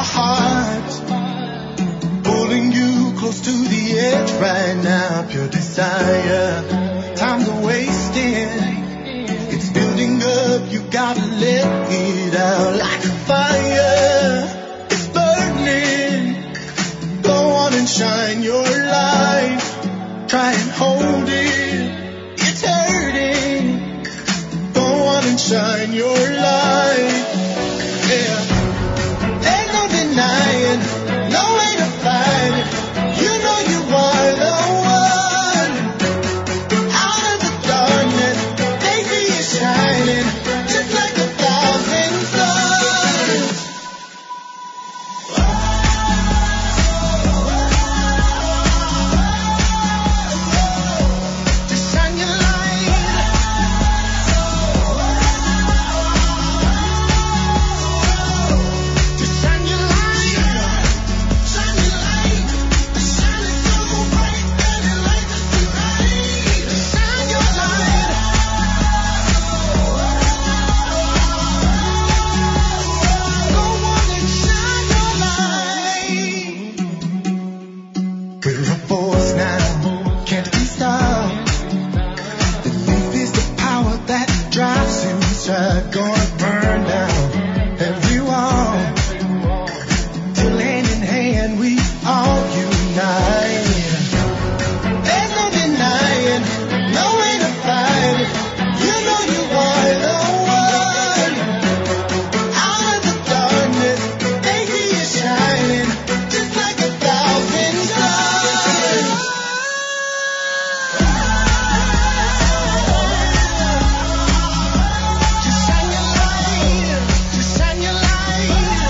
heart, pulling you close to the edge right now. Pure desire, time's a wasting. It's building up, you gotta let it out like a fire. It's burning. Go on and shine your light. Try and hold it. It's hurting. Go on and shine your light. Yeah. There's no denying, no way to fight it. You know you are the one. Out of the darkness, they see you shining, just like 1,000 suns. Just shine your light. Just shine your light. Shine your light. Shine it so bright that it lights us tonight. Shine your light. Go on and shine your light. We're a force now, can't be stopped. Belief is the power that drives you. Inside, gonna burn down every wall. Till hand in hand we all unite. There's no denying, no way to fight it. You know you are the one. Out of the darkness, they see you shining, just like 1,000 suns. Just shine your light. Just shine your light.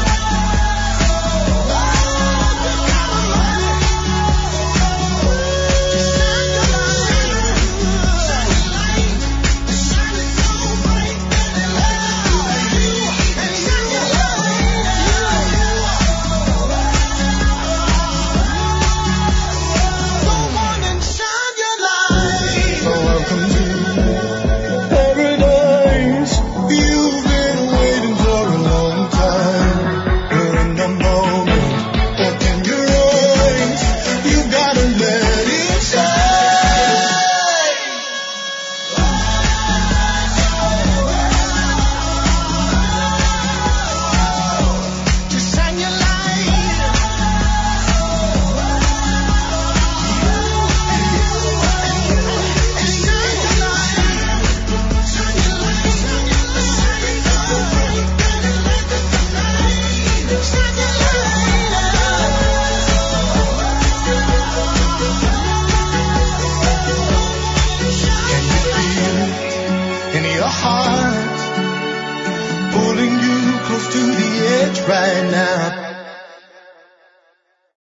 Just shine your light. Shine your light. Shine it so bright that it lights us tonight. And shine your light. Go on and shine your light. So welcome to paradise. You've been waiting for a long time. You're in the moment. Open your eyes. You gotta let it shine. Just shine your light. And shine your light. Shine your light. Shine your light. Shine it so bright that it lights us tonight. Shine your light. Can you feel it in your heart, pulling you close to the edge right now?